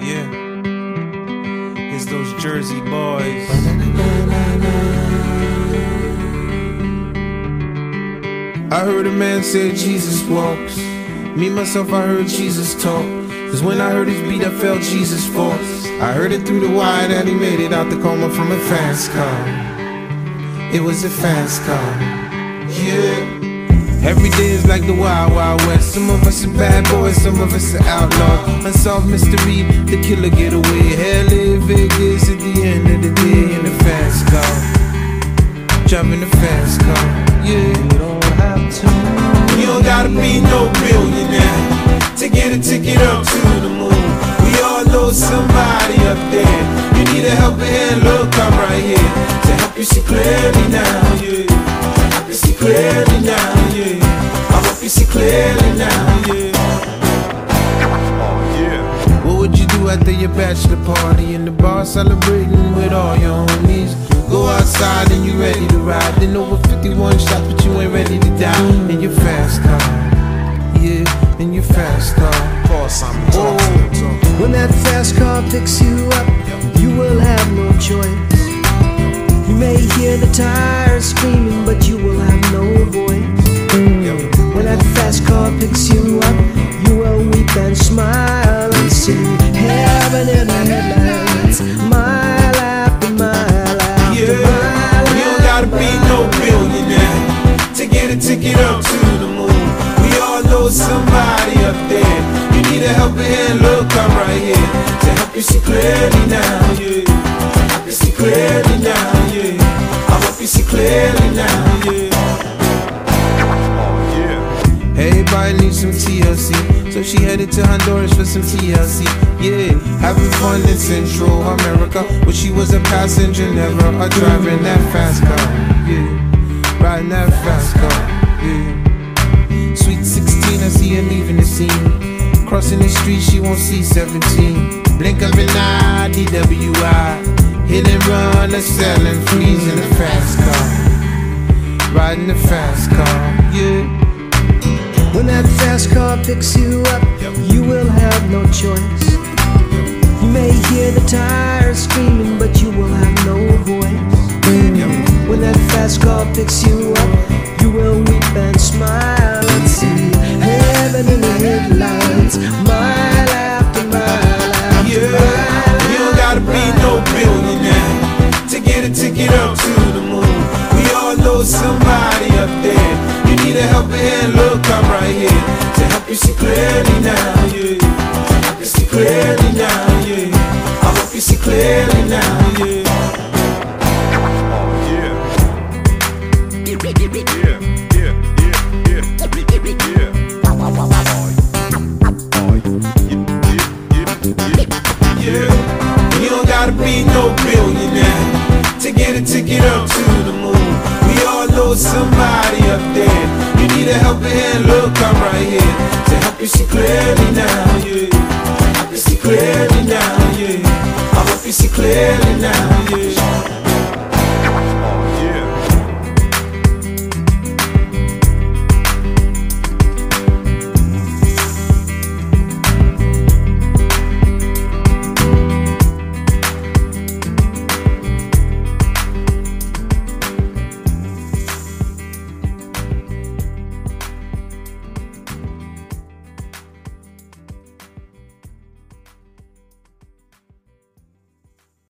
Yeah, it's those Jersey boys. I heard a man say Jesus walks. Me, myself, I heard Jesus talk. Cause when I heard his beat, I felt Jesus' force. I heard it through the wire that he made it out the coma from a fast car. It was a fast car, yeah. Every day is like the Wild Wild West. Some of us are bad boys, some of us are outlaws. Unsolved mystery, the killer get away. Hell, Vegas at the end of the day in a fast car. Driving a fast car, yeah. You don't have to. You don't gotta be no billionaire to get a ticket up to the moon. We all know somebody up there. You need a helping hand, look, I'm right here to help you see clearly now, yeah. Help you see clearly now, yeah. I hope you see clearly now, yeah. Oh, yeah. What would you do after your bachelor party in the bar, celebrating with all your homies? Go outside and you ready to ride. Then over 51 shots, but you ain't ready to die. In your fast car, yeah, in your fast car. When that fast car picks you up, you will have no choice. You may hear the tires screaming, but you will have no voice. When that fast car picks you up, you will weep and smile and see heaven in the headlights, mile after mile after mile. You don't gotta be no billionaire to get a ticket up to the moon. We all know somebody up there. You need a helping hand, look, I'm right here to help you see clearly now, yeah. Help you see clearly now, yeah. I hope you see clearly now, yeah. Everybody needs some TLC, so she headed to Honduras for some TLC. Yeah, having fun in Central America, but she was a passenger, never a driver in that fast car. Yeah, riding that fast car. Yeah, sweet 16, I see her leaving the scene. Crossing the street, she won't see 17. Blink of an eye, DWI. Hit and run, a selling freeze in a fast car. Riding the fast car, yeah. When that fast car picks you up, you will have no choice. You may hear the tires screaming, but you will have no voice. When that fast car picks you up, you will weep and smile and see heaven in the headlights, mile after mile after mile. You don't gotta be no billionaire to get a ticket up to the moon. We all know somebody up there. You need a helping hand, look, I'm right here to help you see clearly now, yeah. Help you see clearly now, yeah. I hope you see clearly now, yeah. Oh, yeah. Yeah, you don't gotta be no billionaire to get a ticket up to the moon. We all know somebody up there. You need a helping hand, look, I'm right here to help you see clearly now, yeah. Help you see clearly now, yeah. I hope you see clearly now, yeah.